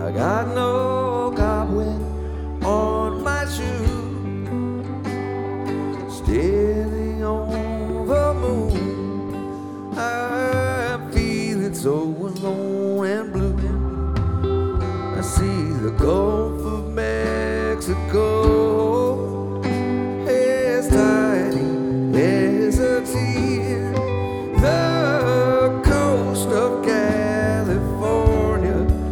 I got no cobweb on my shoe, standing on the moon. I'm feeling so alone and blue. I see the Gulf of Mexico